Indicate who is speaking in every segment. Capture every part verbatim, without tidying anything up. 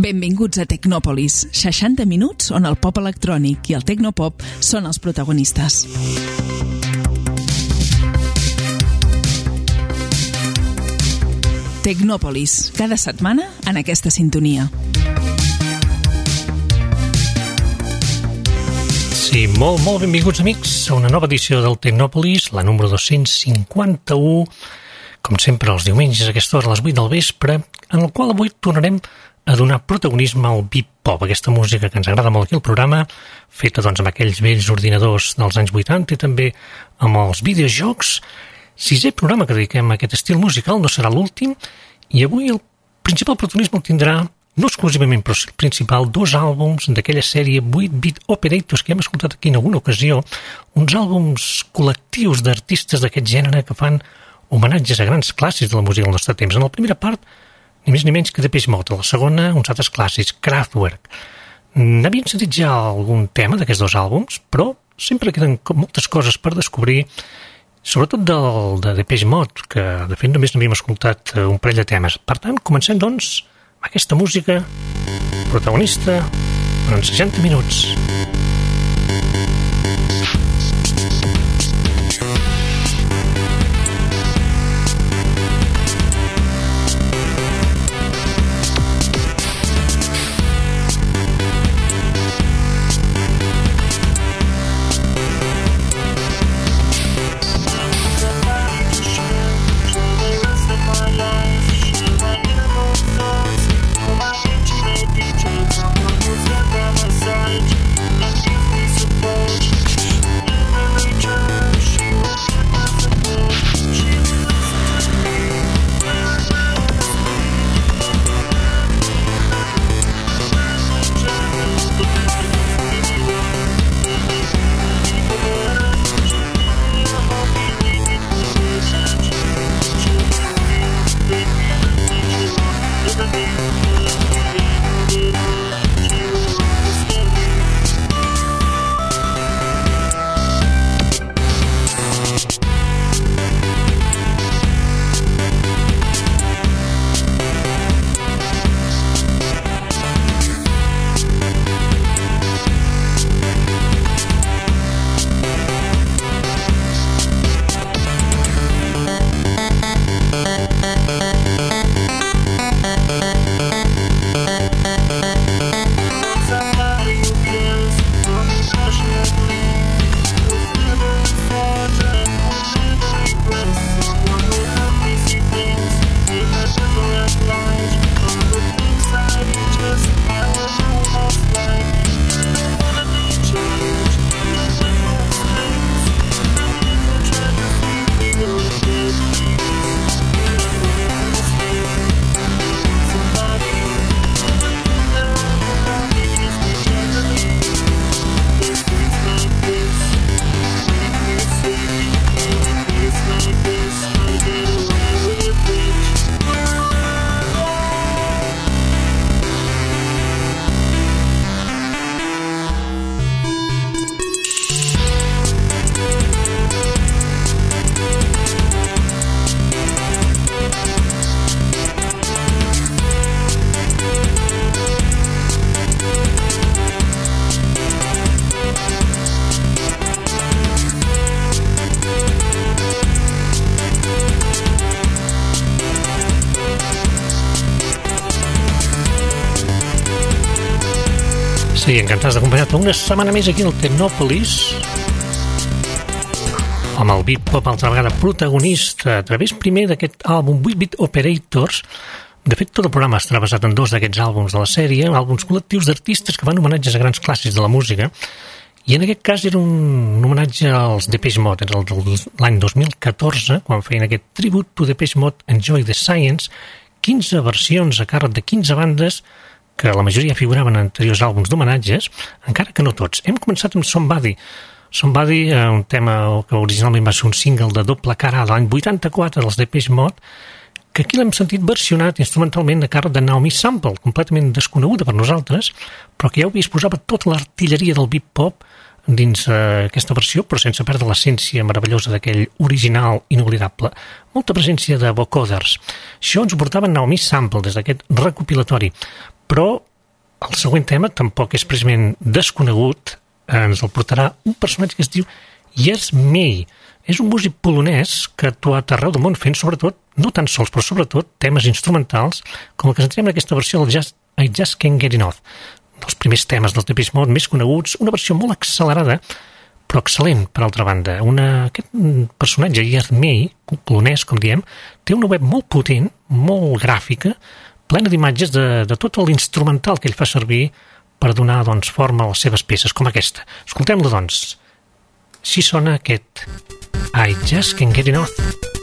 Speaker 1: Benvinguts a Tecnòpolis, seixanta minuts on el pop electrònic i el tecnopop són els protagonistes. Tecnòpolis, cada setmana en aquesta sintonia.
Speaker 2: Sí, molt, molt benvinguts, amics, a una nova edició del Tecnòpolis, la número dos-cents cinquanta-u, com sempre els diumenges a aquesta hora a les vuit del vespre, en el qual avui tornarem a donar protagonisme al beat-pop, aquesta música que ens agrada molt aquí al programa, feta doncs amb aquells vells ordinadors dels anys vuitanta i també amb els videojocs. Sisè programa que dediquem a aquest estil musical, no serà l'últim, i avui el principal protagonisme el tindrà, no exclusivament, però el principal, dos àlbums d'aquella sèrie vuit bit Operators que hem escoltat aquí en alguna ocasió, uns àlbums col·lectius d'artistes d'aquest gènere que fan homenatges a grans clàssics de la música del nostre temps. En la primera part, ni més ni menys que Depeche Mode, a la segona, uns altres clàssics, Kraftwerk. N'havien sentit ja algun tema d'aquests dos àlbums, però sempre queden moltes coses per descobrir, sobretot del de Depeche Mode, que de fet només n'havíem escoltat un parell de temes. Per tant, comencem, doncs, amb aquesta música protagonista en seixanta minuts. Sí, encantats d'acompanyar-te una setmana més aquí al Tecnòpolis amb el beat-pop altra vegada protagonista a través primer d'aquest àlbum vuit bit Operators. De fet, tot el programa estarà basat en dos d'aquests àlbums de la sèrie, àlbums col·lectius d'artistes que fan homenatges a grans clàssics de la música, i en aquest cas era un homenatge als Depeche Mode, era el de l'any dos mil catorze, quan feien aquest tribut to Depeche Mode Enjoy the Science, quinze versions a càrrec de quinze bandes que la majoria figuraven en anteriors àlbums d'homenatges, encara que no tots. Hem començat amb Somebody. Somebody, un tema que originalment va ser un single de doble cara de l'any vuitanta-quatre dels Depeche Mode, que aquí l'hem sentit versionat instrumentalment a càrrec de Naomi Sample, completament desconeguda per nosaltres, però que ja ho disposava tota l'artilleria del beat-pop dins eh, aquesta versió, però sense perdre l'essència meravellosa d'aquell original inoblidable. Molta presència de vocoders. Això ens ho portava Naomi Sample des d'aquest recopilatori, però el següent tema tampoc és precisament desconegut, ens el portarà un personatge que es diu Jerzy May. És un músic polonès que ha actuat arreu del món fent sobretot, no tan sols, però sobretot temes instrumentals, com el que sentirem en aquesta versió del Just, I Just Can't Get Enough, dels primers temes del Depeche Mode més coneguts, una versió molt accelerada, però excel·lent, per altra banda. Una, aquest personatge, Jerzy May, polonès, com diem, té una web molt potent, molt gràfica, plena d'imatges de, de tot l'instrumental que ell fa servir per donar doncs, forma a les seves peces, com aquesta. Escoltem-lo, doncs. Així sona aquest I Just Can't Get Enough.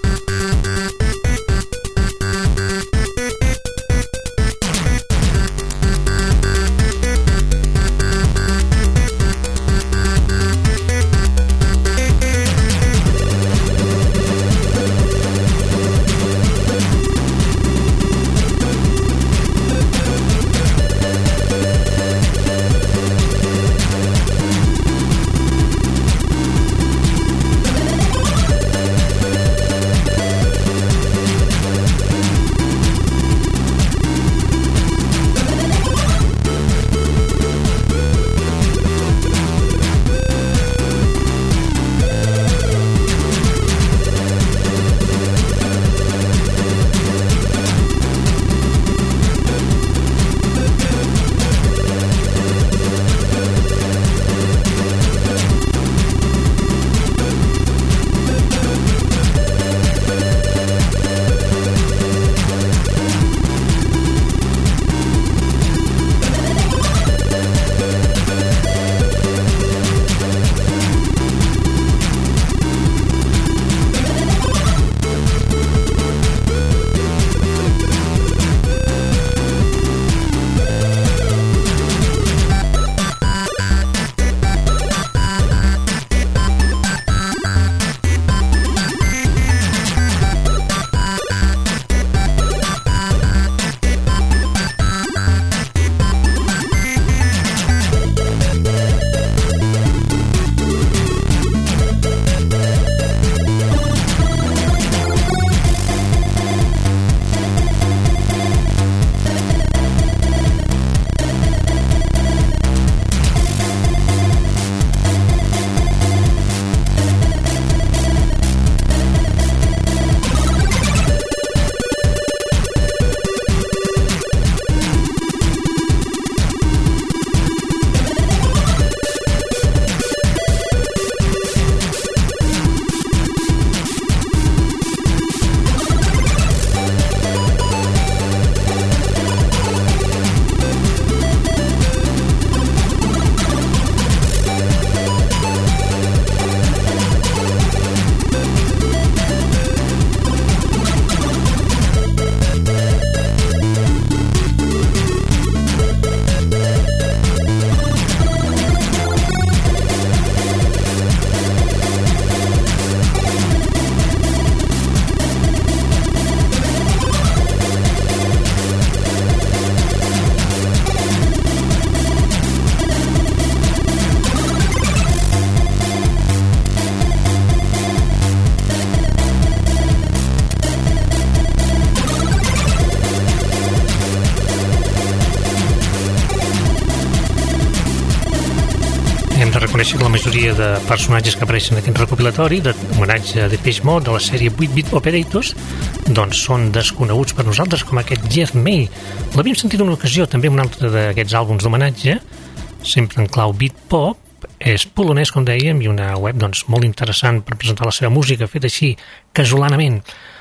Speaker 2: reconèixer que la majoria de personatges que apareixen en aquest recopilatori d'homenatge a Depeche Mode de la sèrie vuit bit Operators doncs són desconeguts per nosaltres, com aquest Jerzy May. L'havíem sentit en una ocasió també en un altre d'aquests àlbums d'homenatge, sempre en clau beat pop. És polonès, com dèiem, i una web doncs, molt interessant per presentar la seva música, feta així, casolanament.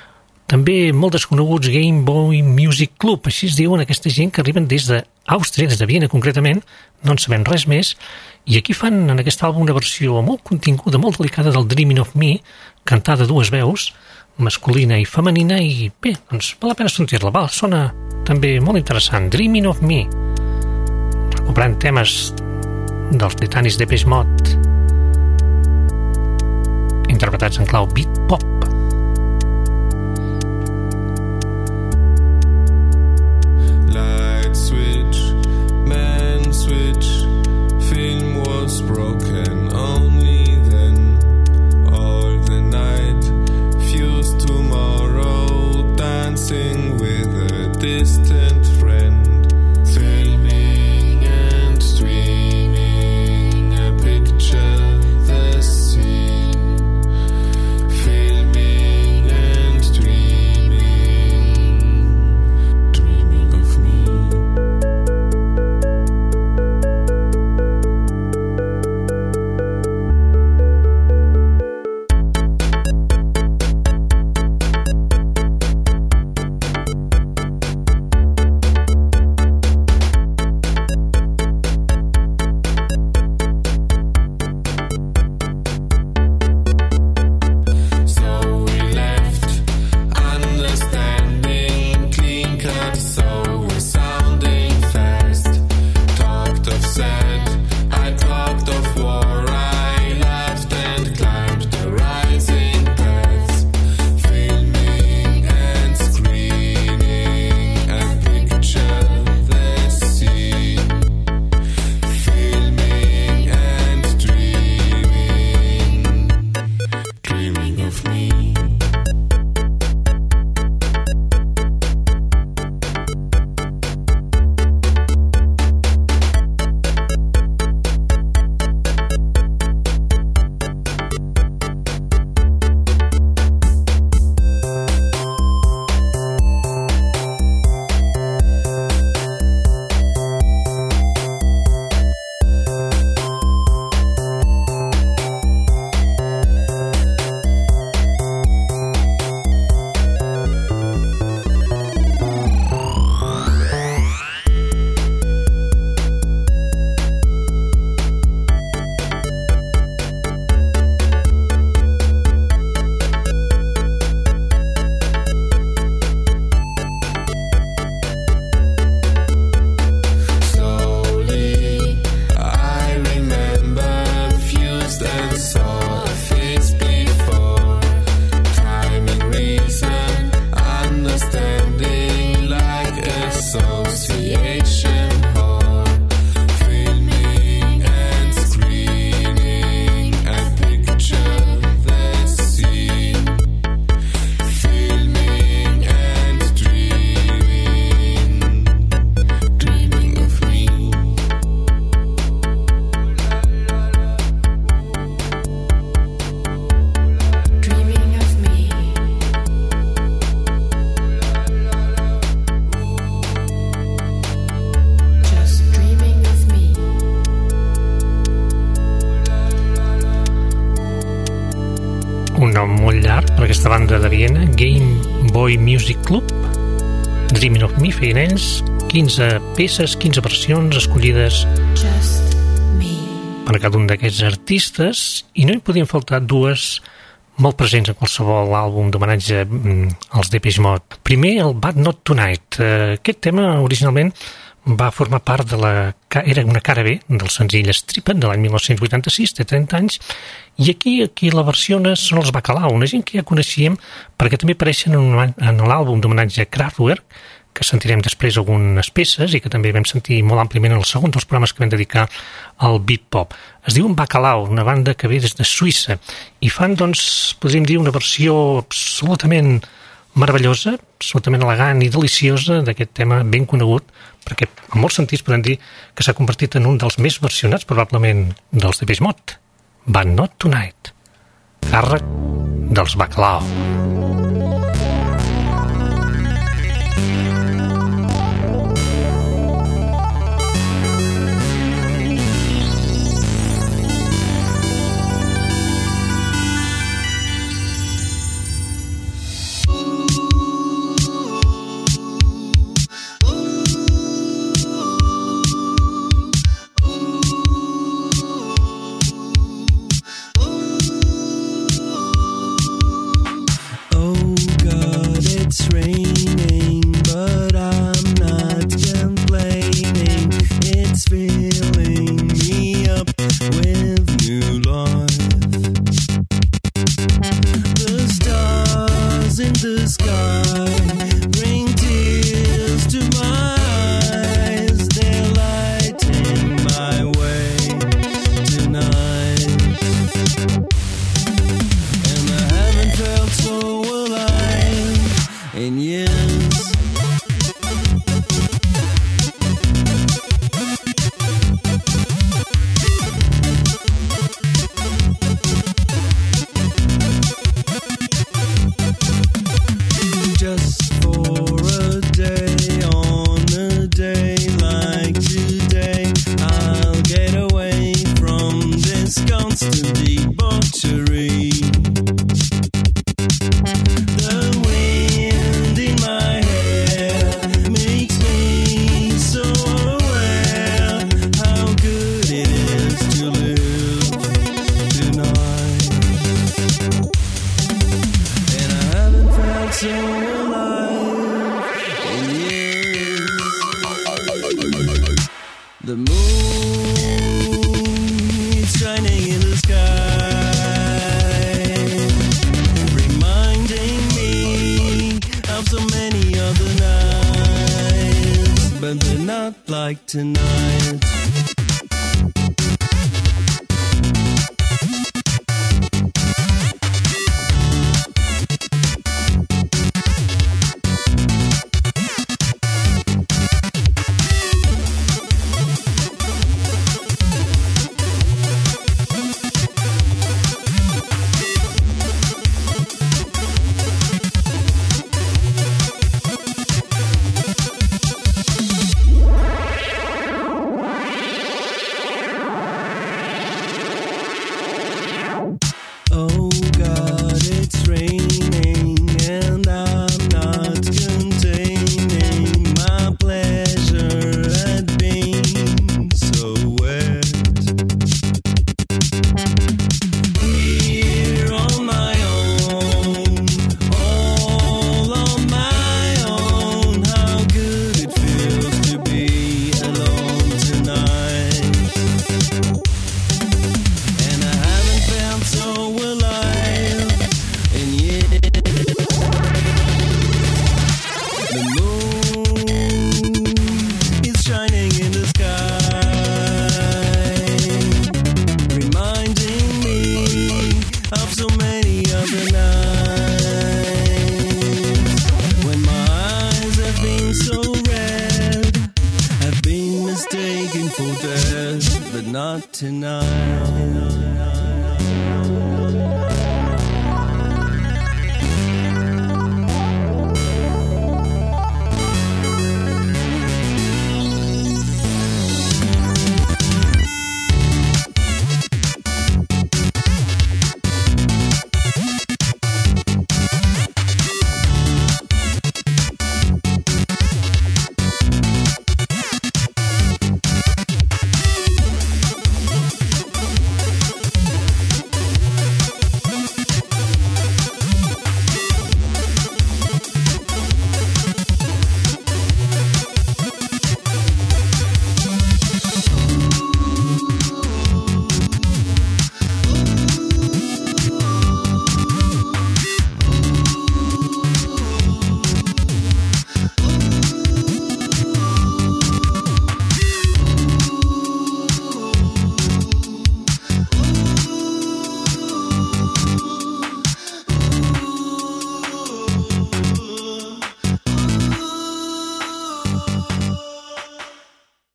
Speaker 2: També molt desconeguts Game Boy Music Club, així es diuen aquesta gent que arriben des d'Àustria, des de Viena concretament, no en sabem res més, i aquí fan en aquest àlbum una versió molt continguda, molt delicada del Dreaming of Me, cantada a dues veus, masculina i femenina, i bé, doncs val la pena sentir-la, val, sona també molt interessant, Dreaming of Me, recuperant temes dels britanis Depeche Mode, interpretats en clau beat pop.
Speaker 3: Light switch, man switch, film was broken only then. All the night, fused tomorrow, dancing with a distant friend. Filming
Speaker 2: americana, Game Boy Music Club. Dreaming of Me feien ells, quinze peces, quinze versions escollides per cada un d'aquests artistes, i no hi podien faltar dues molt presents en qualsevol àlbum d'homenatge als Depeche Mode. Primer, el But Not Tonight. Aquest tema originalment va formar part de la... era una cara B del senzill Stripped de l'any mil nou-cents vuitanta-sis, té trenta anys, i aquí aquí la versiona són els Bacalao, una gent que ja coneixíem perquè també apareixen en l'àlbum d'homenatge Kraftwerk, que sentirem després algunes peces i que també vam sentir molt àmpliament en el segon dels programes que vam dedicar al beat pop. Es diuen Bacalao, una banda que ve des de Suïssa, i fan, doncs, podríem dir, una versió absolutament meravellosa, absolutament elegant i deliciosa d'aquest tema ben conegut, perquè en molts sentits podem dir que s'ha convertit en un dels més versionats probablement dels Depeche Mode. But Not Tonight, càrrec dels Bacalao.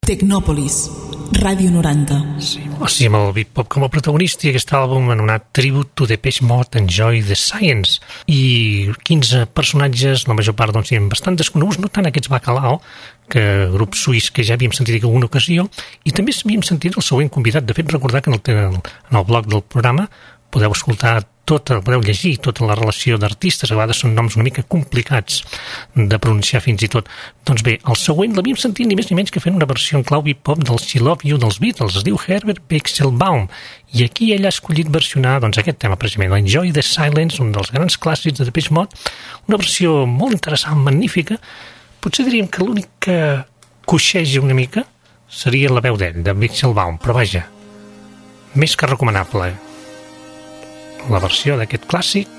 Speaker 1: Tecnòpolis, Ràdio noranta.
Speaker 2: Sí, o sigui, amb el Big Pop com a protagonista i aquest àlbum anomenat Tribute to Depeche Mode, Enjoy the Science, i quinze personatges, la major part doncs, bastant desconeguts, no tant aquests Bacalao, que grup suís que ja havíem sentit en alguna ocasió, i també havíem sentit el següent convidat. De fet, recordar que en el, en el blog del programa podeu escoltar tota, podeu llegir tota la relació d'artistes, a vegades són noms una mica complicats de pronunciar fins i tot. Doncs bé, el següent l'havíem sentit ni més ni menys que fent una versió en clau bebop del She Love You dels Beatles, es diu Herbert Bixelbaum, i aquí ell ha escollit versionar doncs, aquest tema precisament, Enjoy the Silence, un dels grans clàssics de Depeche Mode, una versió molt interessant, magnífica. Potser diríem que l'únic que coixeja una mica seria la veu d'ell, de Bixelbaum, però vaja, més que recomanable. La versió d'aquest clàssic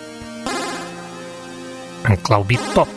Speaker 2: en clau beat pop.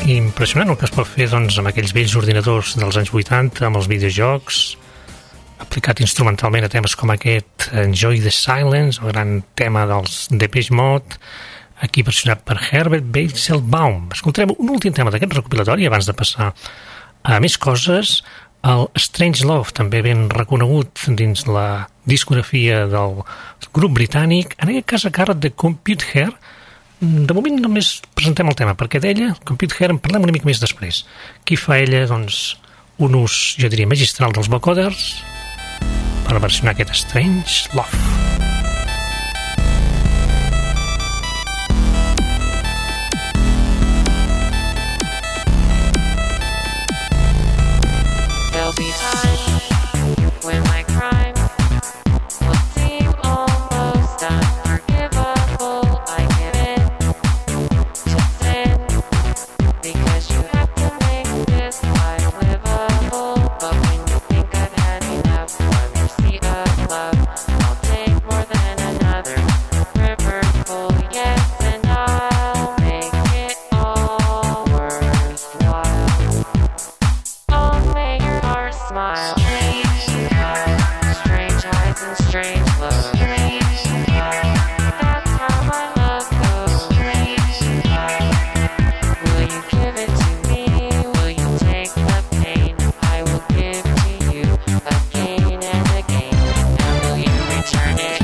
Speaker 2: impressionant el que es pot fer doncs, amb aquells vells ordinadors dels anys vuitanta, amb els videojocs, aplicat instrumentalment a temes com aquest Enjoy the Silence, el gran tema dels Depeche Mode, aquí versionat per Herbert Bacelbaum. Escoltarem un últim tema d'aquest recopilatori abans de passar a més coses. El Strange Love, també ben reconegut dins la discografia del grup britànic, en aquest cas a càrrec de Compute Hair. De moment només presentem el tema, perquè d'ella, Compute Hair, en parlem una mica més després. Aquí fa ella, doncs, un ús, jo diria, magistral dels vocoders per versionar aquest Strange Love.
Speaker 4: There'll be time when my crime will seem almost unforgivable. I give in to sin because you have to make this life livable. But when you think I've had enough from your sea of love, I'll take more than another river full, yes, and I'll make it all worthwhile. I'll make your heart smile. Strange eyes and strange love. That's how my love goes. Will you give it to me? Will you take the pain? I will give to you again and again. And will you return it?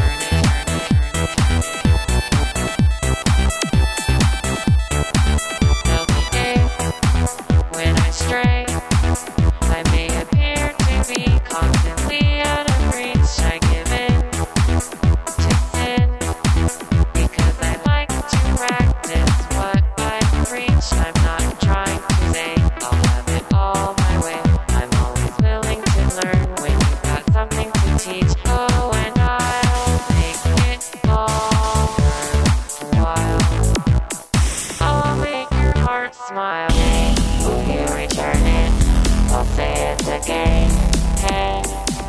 Speaker 4: There'll be days when I stray. I may appear to be constantly out of reach. I give in to sin because I like to practice what I preach. I'm not trying to say I'll have it all my way. I'm always willing to learn when you've got something to teach. Oh, and I'll make it all worthwhile. I'll make your heart smile. Will you return it? I'll say it again. Hey,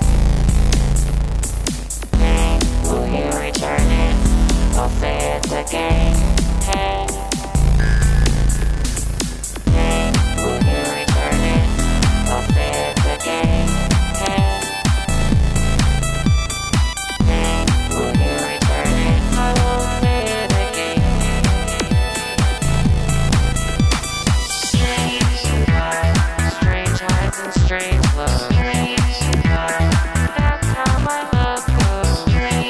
Speaker 4: hey, will you return it? I'll say it again. Hey, hey, will you return it? I'll say it again. Hey, hey, will you return it? I will say it again. Strange eyes and strange love. That's how my love goes.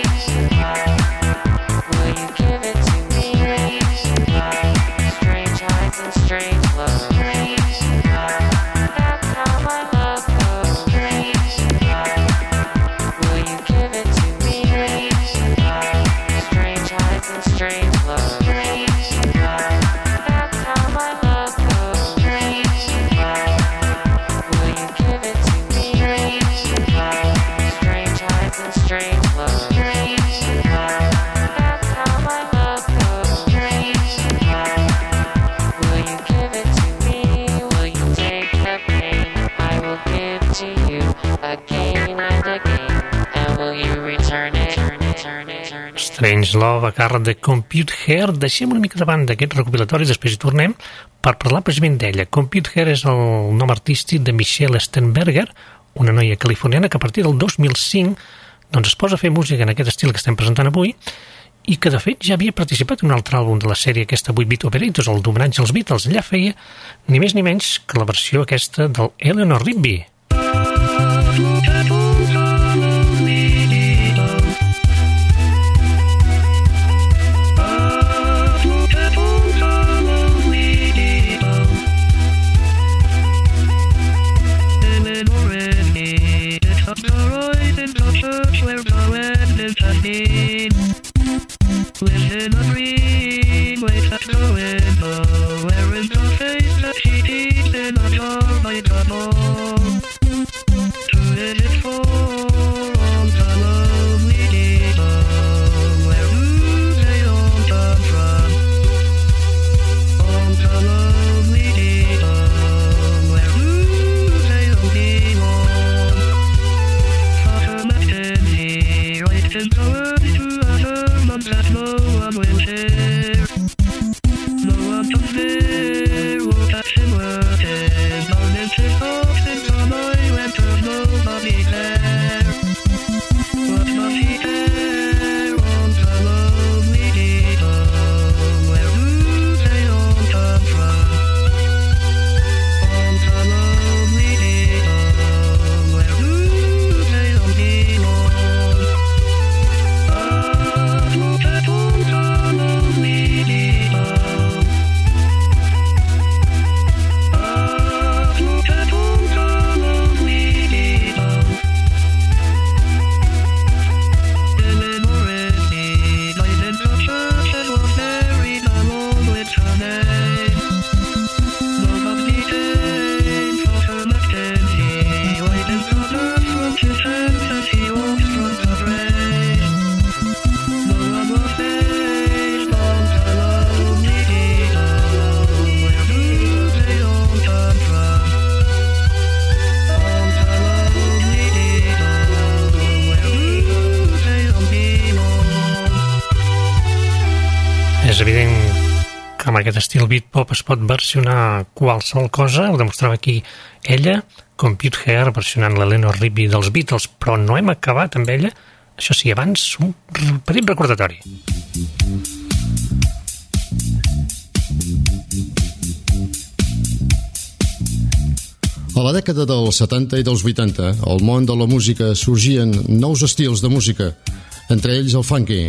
Speaker 4: Will you give it to me? Strange eyes and strange love. That's how my love goes. Will you give it to me? Strange eyes and strange love. That's how my love goes. Will you give it to me? Strange eyes and strange love. That's how my love goes. Will you give it to me? Will you take the pain? I will give to you again and again. And will you return it? Turn it, turn it, turn it.
Speaker 2: Strange Love a càrrec de Compute Hair. Deixem una mica de banda aquest recopilatori i després hi tornem per parlar precisament d'ella. Compute Hair és el nom artístic de Michelle Sternberger, una noia californiana que a partir del dos mil cinc doncs, es posa a fer música en aquest estil que estem presentant avui i que de fet ja havia participat en un altre àlbum de la sèrie aquesta vuit bit Operators, el d'homenatge als Beatles. Allà feia ni més ni menys que la versió aquesta del Eleanor Rigby.
Speaker 5: Living a dream, wake up the window, wearing the face that she eats in a jar by the ball. To let it fall on the lonely people, where do they all come from? On the lonely people, where do they all belong? Such a message, right in the world to us. That no one will share. No one to there will touch
Speaker 2: és evident que amb aquest estil beat-pop es pot versionar qualsevol cosa, ho demostrava aquí ella, Compute Hair, versionant l'Eleanor Rigby dels Beatles, però no hem acabat amb ella. Això sí, abans un petit recordatori.
Speaker 6: A la dècada dels setanta i dels vuitanta, al món de la música sorgien nous estils de música, entre ells el funky.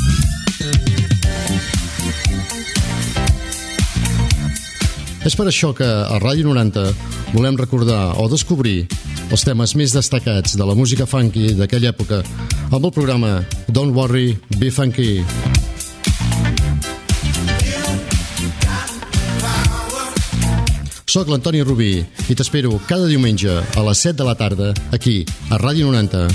Speaker 6: És per això que a Ràdio noranta volem recordar o descobrir els temes més destacats de la música funky d'aquella època amb el programa Don't Worry, Be Funky. Soc l'Antoni Rubí i t'espero cada diumenge a les set de la tarda aquí, a Ràdio noranta.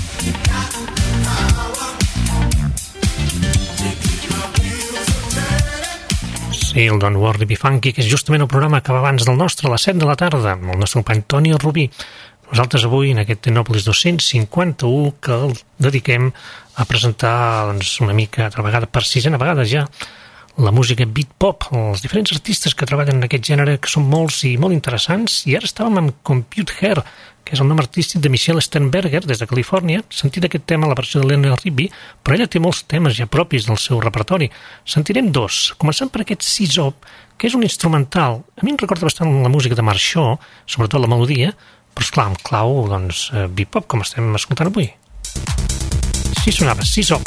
Speaker 2: Sí, el Don't Worry Be Funky, que és justament el programa que va abans del nostre, a les set de la tarda, amb el nostre company Antoni Rubí. Nosaltres avui, en aquest Tecnòpolis dos-cents cinquanta-u, que el dediquem a presentar doncs, una mica, altra vegada, per sisena vegada ja, la música beat-pop, els diferents artistes que treballen en aquest gènere, que són molts i molt interessants, i ara estàvem amb Compute Hair, que és el nom artístic de Michelle Sternberger, des de Califòrnia. Sentit aquest tema, la versió de l'Eleanor Rigby, però ella té molts temes ja propis del seu repertori. Sentirem dos, començant per aquest Scissop, que és un instrumental. A mi em recorda bastant la música de Marxó, sobretot la melodia, però esclar, amb clau, doncs, beat-pop, com estem escoltant avui. Així sonava, Scissop.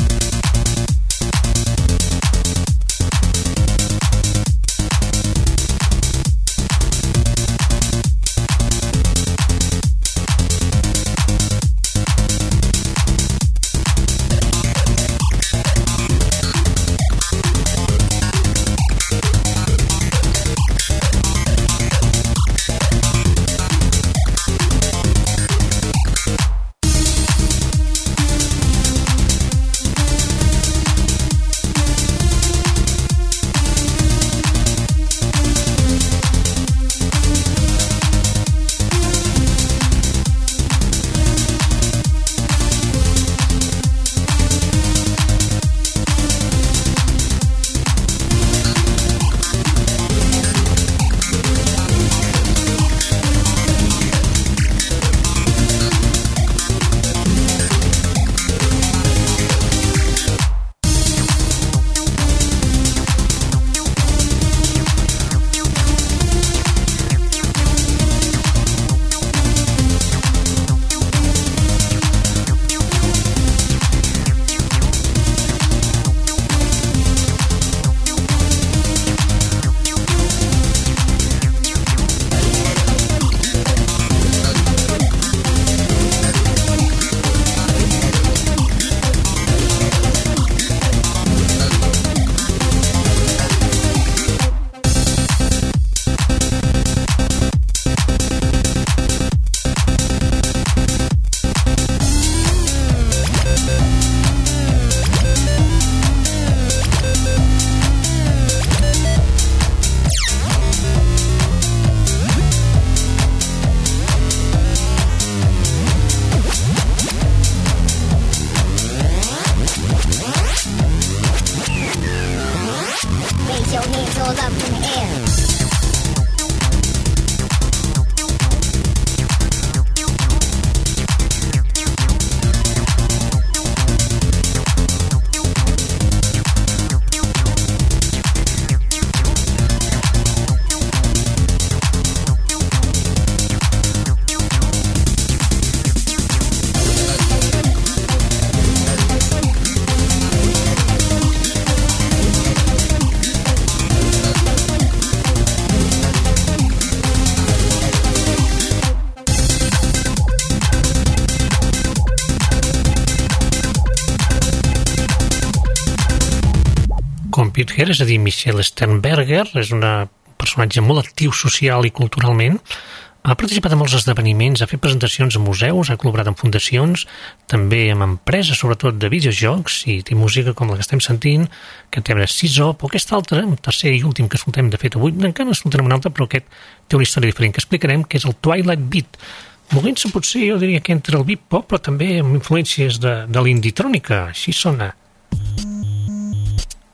Speaker 2: Compute Hair, és a dir, Michelle Sternberger, és un personatge molt actiu social i culturalment. Ha participat en molts esdeveniments, ha fet presentacions a museus, ha col·laborat en fundacions, també amb empreses, sobretot de videojocs, i té música com la que estem sentint, que té a veure Scissop, o aquest altre, un tercer i últim que escoltem de fet avui, encara escoltarem un altre, però aquest té una història diferent que explicarem, que és el Twilight Beat. Movent-se potser, jo diria que entre el beat-pop, però també amb influències de, de l'indie-trònica. Així sona.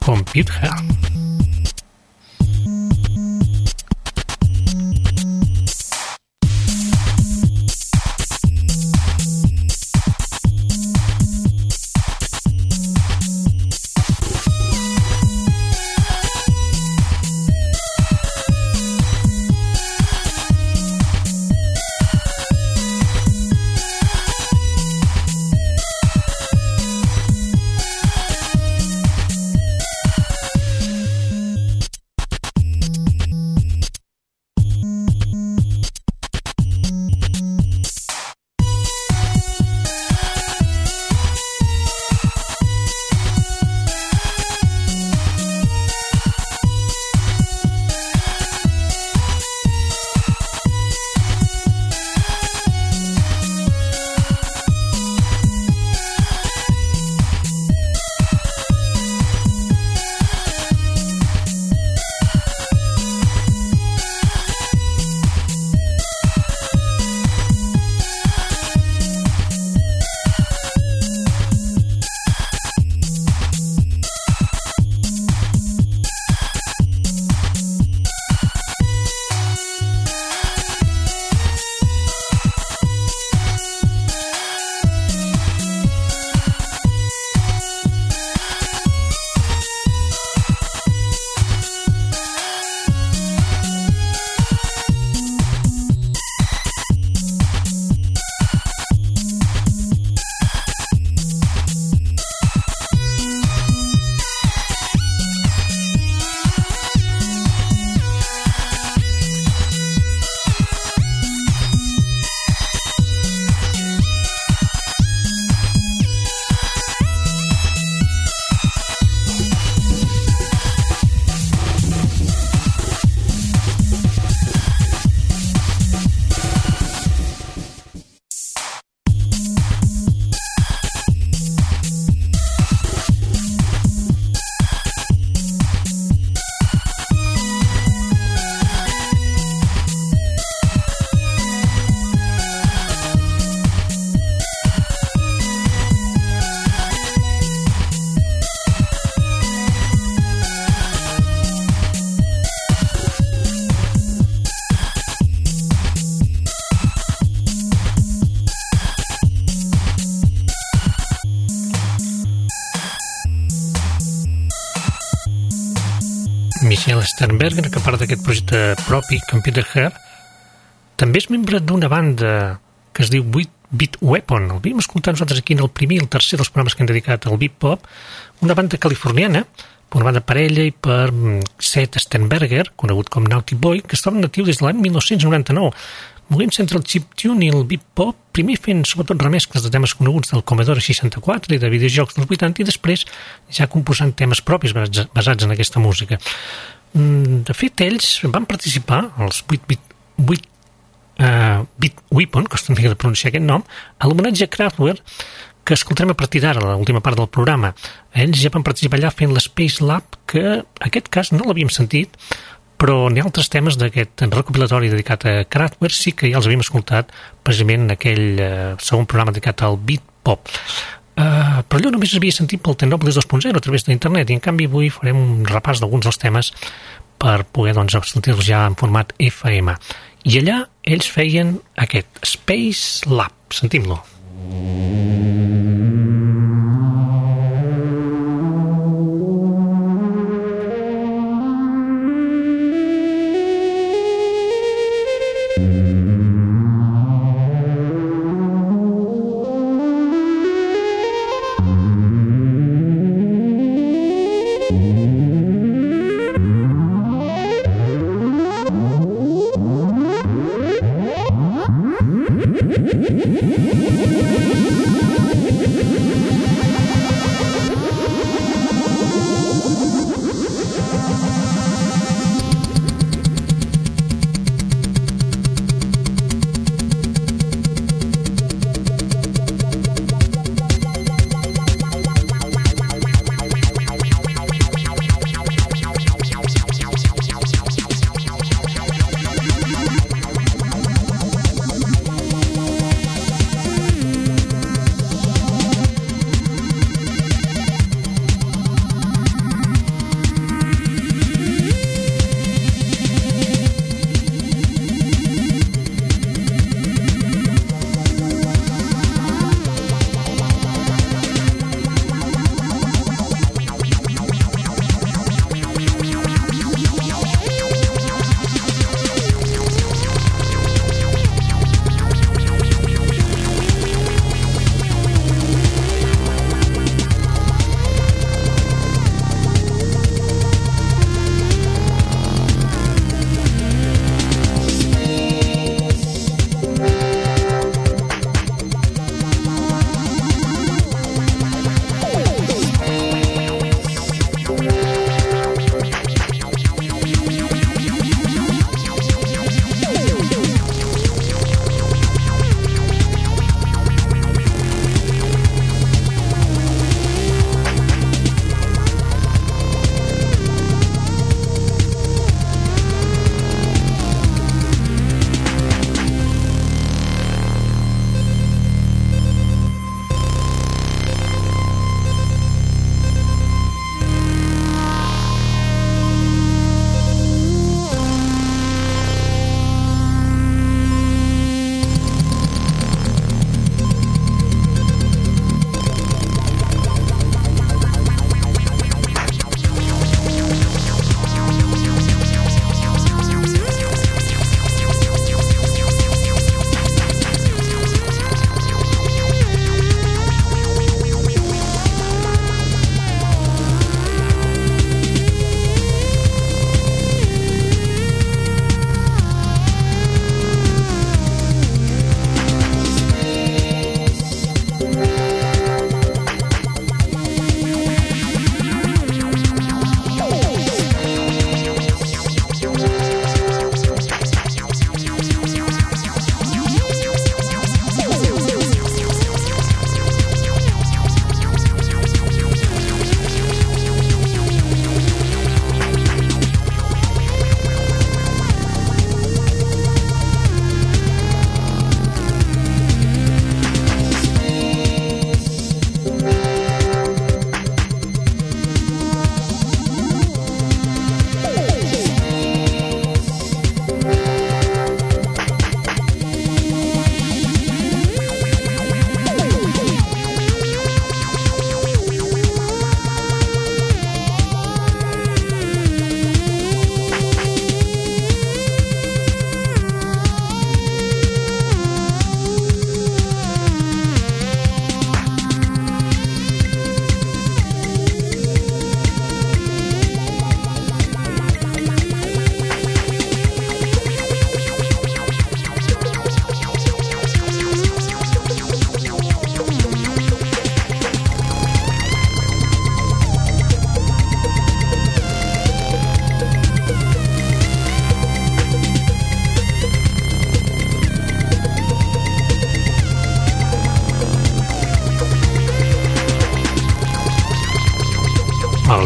Speaker 2: Computer. Michelle Sternberger, que part d'aquest projecte propi, Computer Hair, també és membre d'una banda que es diu Beat Weapon. El vam escoltar nosaltres aquí en el primer i el tercer dels programes que hem dedicat al beat pop, una banda californiana, una banda parella i per Seth Sternberger, conegut com Naughty Boy, que es troba natiu des de l'any mil nou-cents noranta-nou, movent-se entre el chiptune i el beat pop, primer fent sobretot remescles de temes coneguts del Commodore seixanta-quatre i de videojocs dels vuitanta i després ja composant temes propis basats en aquesta música. De fet, ells van participar, els Beat Uh, Beat Weapon, costa una mica de pronunciar aquest nom, a l'homenatge a Kraftwerk que escoltarem a partir d'ara, l'última part del programa. Ells ja van participar allà fent l'Space Lab, que en aquest cas no l'havíem sentit, però n'hi ha altres temes d'aquest recopilatori dedicat a Kraftwerk, sí que ja els havíem escoltat precisament en aquell uh, segon programa dedicat al beat pop. Uh, però allò només s'havia sentit pel Technopolis dos punt zero a través d'internet, i en canvi avui farem un repàs d'alguns dels temes per poder doncs, sentir-los ja en format F M. I allà ells feien aquest Space Lab. Sentim-lo.
Speaker 7: Mm-hmm.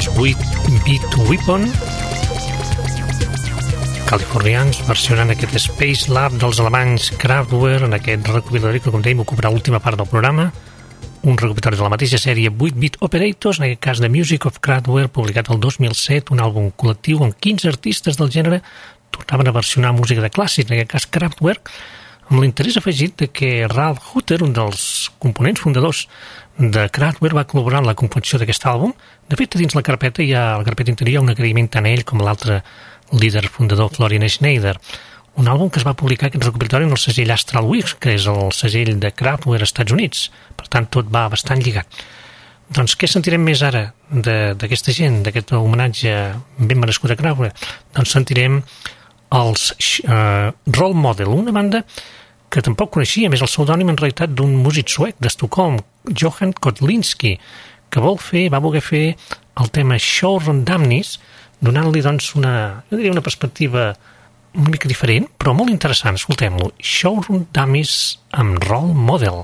Speaker 2: els vuit bit Weapon, californians, versionant aquest Space Lab dels alemanys Kraftwerk en aquest recopilatori que, com dèiem, ocuparà l'última part del programa, un recopilatori de la mateixa sèrie vuit bit Operators, en aquest cas de Music of Kraftwerk, publicat el dos mil set, un àlbum col·lectiu on quinze artistes del gènere tornaven a versionar música de clàssic, en aquest cas Kraftwerk, amb l'interès afegit de que Ralph Hutter, un dels components fundadors de Kraftwerk, va col·laborar en la confecció d'aquest àlbum. De fet, dins la carpeta hi ha, a la carpeta interior hi ha un agraïment tant a ell com a l'altre líder fundador, Florian Schneider. Un àlbum que es va publicar aquest recopilatori en el segell Astral Weeks, que és el segell de Kraftwerk als Estats Units. Per tant, tot va bastant lligat. Doncs què sentirem més ara d'aquesta gent, d'aquest homenatge ben merescut a Kraftwerk? Doncs sentirem els uh, Role Model, una banda que tampoc coneixia, més el pseudònim en realitat d'un músic suec d'Estocolm, Johan Kotlinski, que vol fer, va voler fer el tema Showroom Dummies, donant-li doncs una, jo diria una perspectiva una mica diferent, però molt interessant. Escoltem-lo, Showroom Dummies amb Role Model.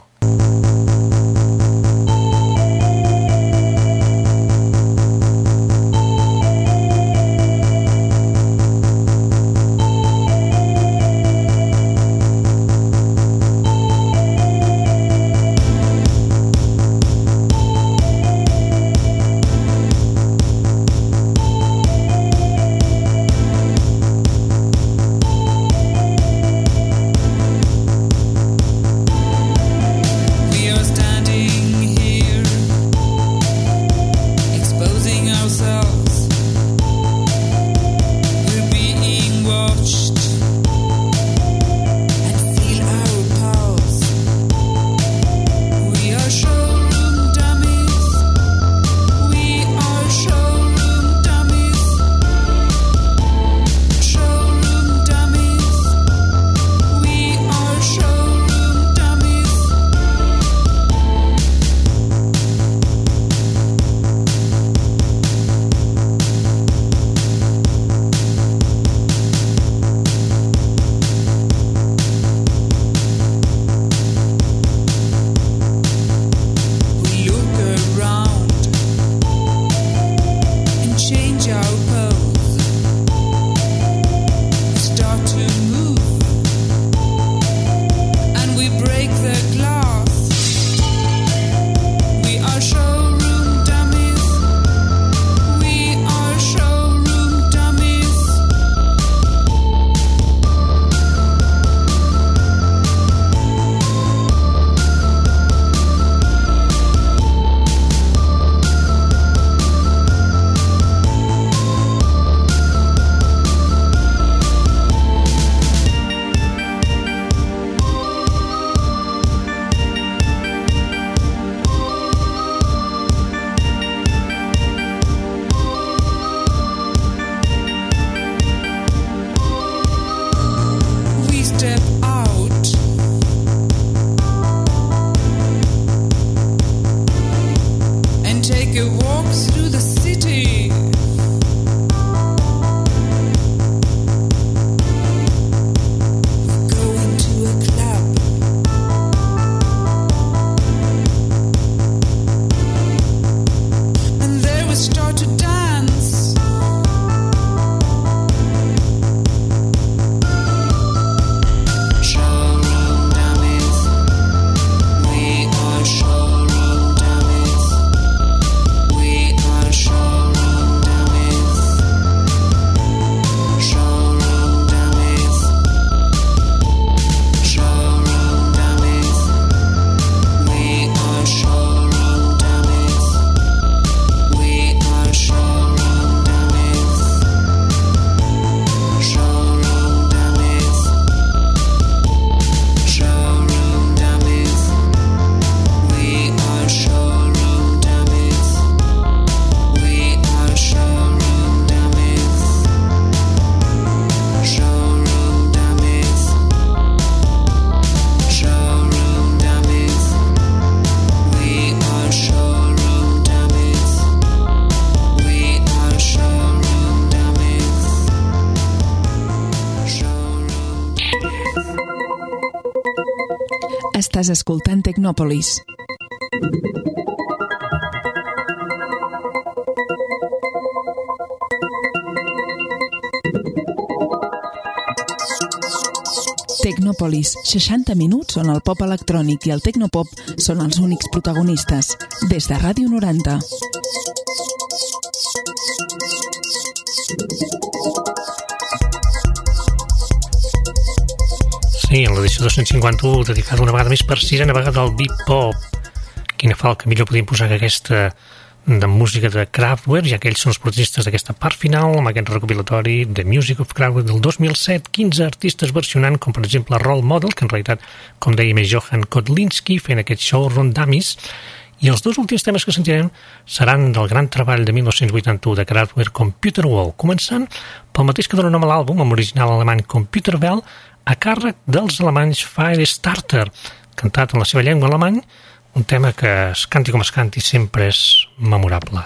Speaker 1: Estàs escoltant Tecnòpolis. Tecnòpolis, seixanta minuts on el pop electrònic i el tecnopop són els únics protagonistes. Des de Ràdio noranta.
Speaker 2: Sí, en l'edició dos-cents cinquanta-u, dedicada una vegada més per sisena vegada al Bebop. Quina falca millor podíem posar que aquesta de música de Kraftwerk, ja que ells són els protagonistes d'aquesta part final, amb aquest recopilatori The Music of Kraftwerk del dos mil set, quinze artistes versionant, com per exemple Role Model, que en realitat, com dèiem, és Johan Kotlinski, fent aquest show Ron Dummies, i els dos últims temes que sentirem seran del gran treball de mil nou-cents vuitanta-u de Kraftwerk, Computer Wall, començant pel mateix que dona nom a l'àlbum, amb original alemany Computer Bell, a càrrec dels alemanys Firestarter, cantat en la seva llengua alemany, un tema que es canti com es canti sempre és memorable.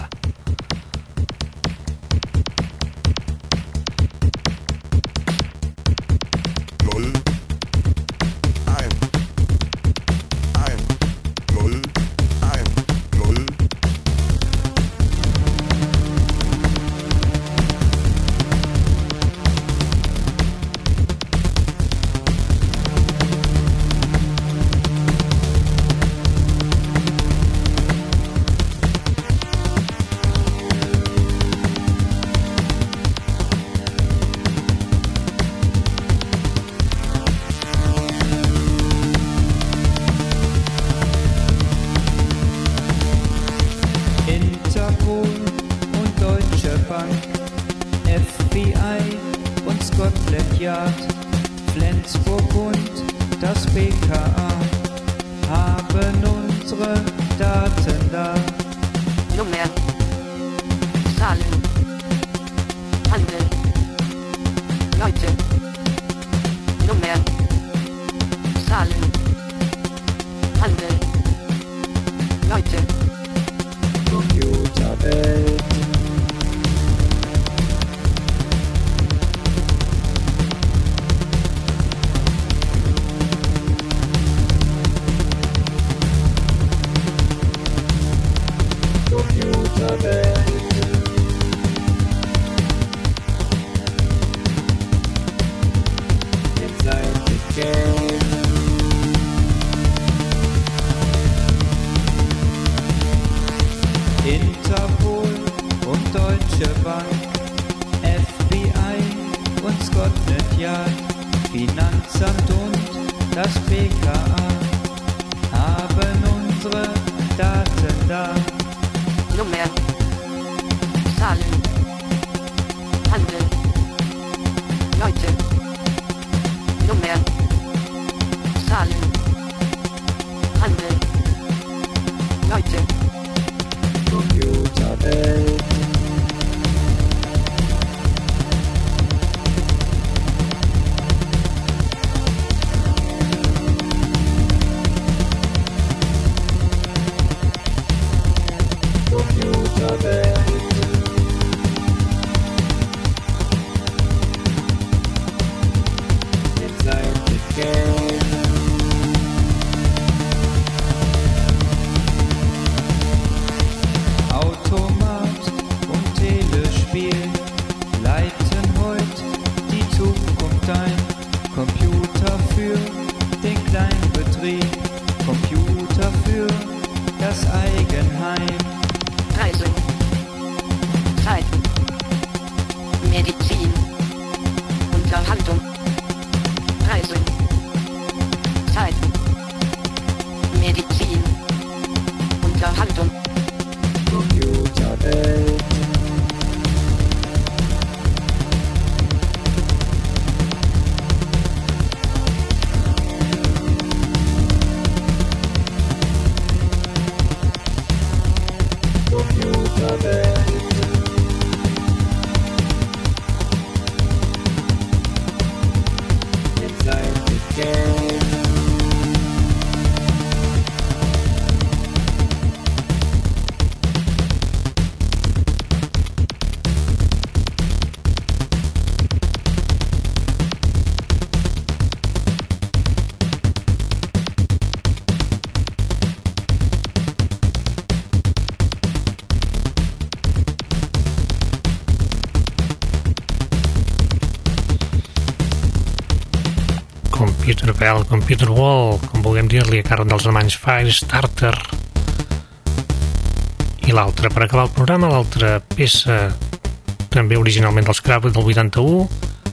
Speaker 2: Computer Bell, Computer Wall, com vulguem dir-li, a càrrec dels alemanys Firestarter. I l'altra, per acabar el programa, l'altra peça, també originalment dels Kraftwerk del vuitanta-u,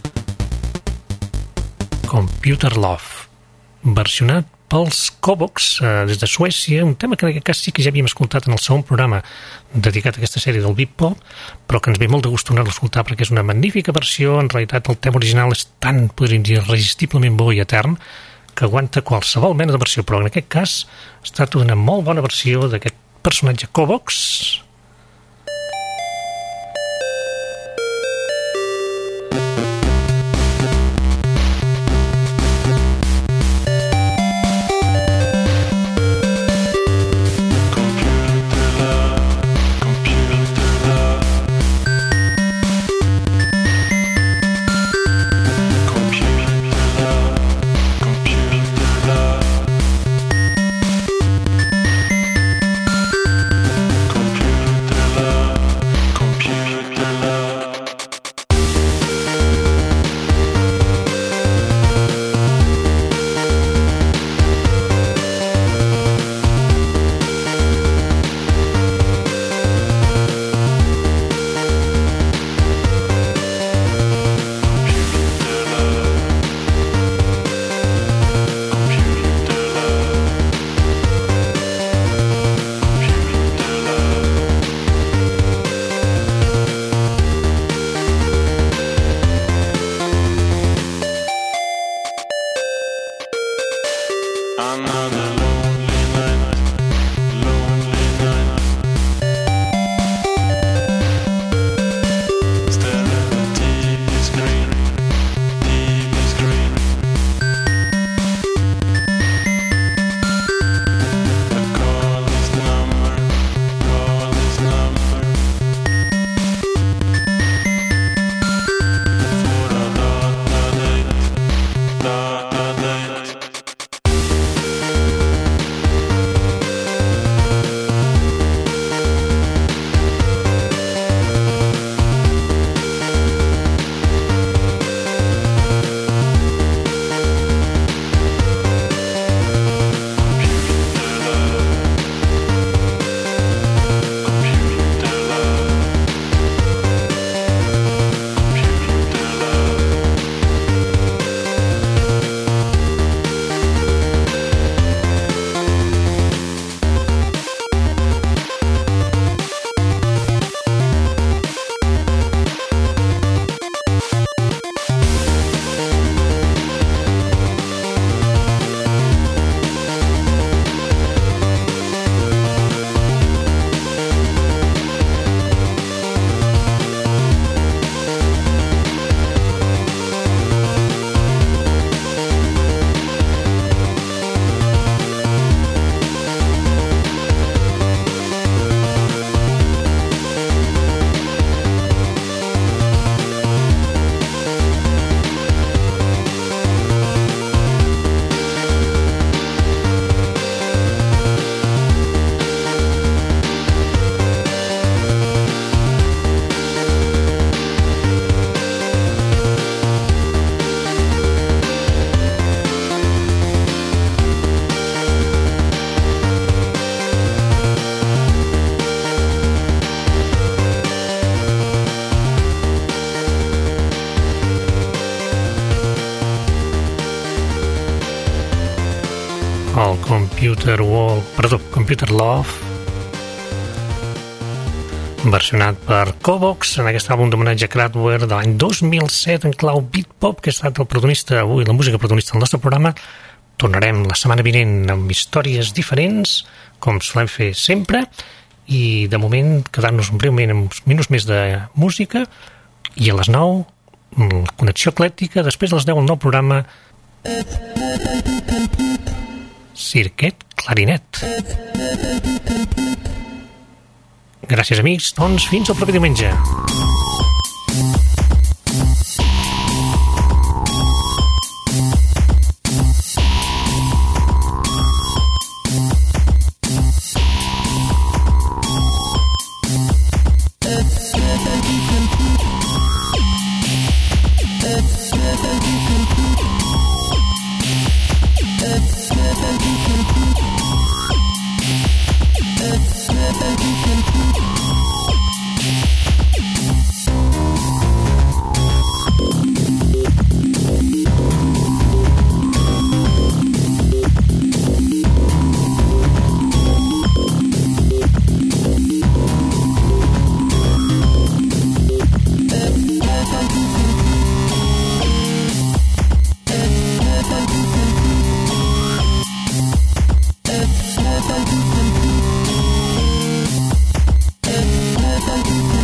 Speaker 2: Computer Love, versionat pels Kobox, eh, des de Suècia, un tema que en aquest cas sí que ja havíem escoltat en el segon programa dedicat a aquesta sèrie del Beat Pop, però que ens ve molt de gust tornar-lo a escoltar perquè és una magnífica versió. En realitat el tema original és tan, podríem dir, irresistiblement bo i etern que aguanta qualsevol mena de versió, però en aquest cas es tracta d'una molt bona versió d'aquest personatge Kobox. el Computer Wall, perdó, Computer Love, versionat per Kobox en aquest àlbum d'homenatge a Kraftwerk de l'any dos mil set en clau beat pop, que ha estat el protagonista avui, la música protagonista del nostre programa. Tornarem la setmana vinent amb històries diferents, com solem fer sempre, i de moment quedar-nos un breu minut, uns minuts més de música, i a les nou Connexió Eclèctica, després de les deu el nou programa Cirquet Clarinet. Gràcies, amics, doncs fins al proper diumenge.
Speaker 7: Thank